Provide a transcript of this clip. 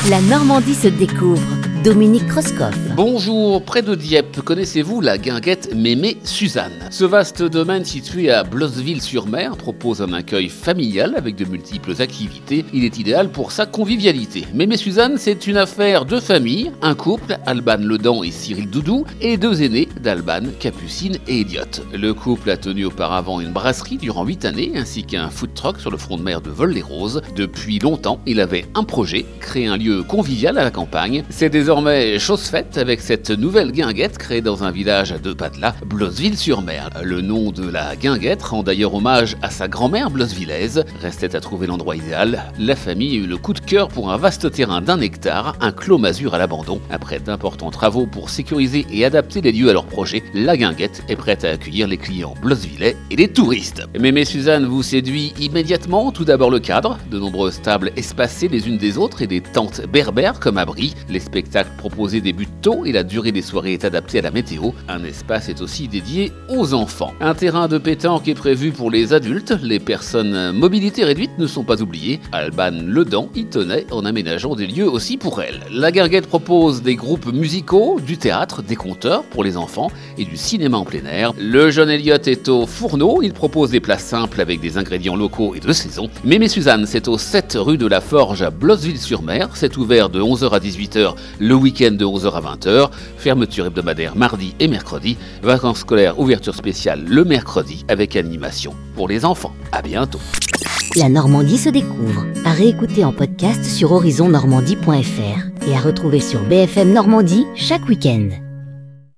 La Normandie se découvre. Dominique Kreuskopf. Bonjour, près de Dieppe, connaissez-vous la guinguette Mémé Suzanne? Ce vaste domaine situé à Blosseville-sur-Mer propose un accueil familial avec de multiples activités. Il est idéal pour sa convivialité. Mémé Suzanne, c'est une affaire de famille, un couple, Alban Ledan et Cyril Doudou, et deux aînés d'Alban, Capucine et Elliot. Le couple a tenu auparavant une brasserie durant 8 années, ainsi qu'un food truck sur le front de mer de Vol-les-Roses. Depuis longtemps, il avait un projet, créer un lieu convivial à la campagne. C'est désormais chose faite avec cette nouvelle guinguette créée dans un village à 2 pas de là, Blosseville-sur-Mer. Le nom de la guinguette rend d'ailleurs hommage à sa grand-mère blossevillaise. Restait à trouver l'endroit idéal. La famille a eu le coup de cœur pour un vaste terrain d'1 hectare, un clos masure à l'abandon. Après d'importants travaux pour sécuriser et adapter les lieux à leur projet, la guinguette est prête à accueillir les clients blossevillais et les touristes. Mémé Suzanne vous séduit immédiatement. Tout d'abord le cadre, de nombreuses tables espacées les unes des autres et des tentes berbères comme abri. Les spectacles proposés débutent tôt et la durée des soirées est adaptée à la météo. Un espace est aussi dédié aux enfants. Un terrain de pétanque est prévu pour les adultes. Les personnes mobilité réduite ne sont pas oubliées. Alban Ledan y tenait en aménageant des lieux aussi pour elles. La guinguette propose des groupes musicaux, du théâtre, des conteurs pour les enfants et du cinéma en plein air. Le jeune Elliot est au fourneau. Il propose des plats simples avec des ingrédients locaux et de saison. Mémé Suzanne, c'est au 7 rue de la Forge à Blosseville-sur-Mer. C'est ouvert de 11h à 18h le week-end de 11h à 20h, fermeture hebdomadaire mardi et mercredi, vacances scolaires, ouverture spéciale le mercredi avec animation pour les enfants. À bientôt. La Normandie se découvre. À réécouter en podcast sur horizonnormandie.fr et à retrouver sur BFM Normandie chaque week-end.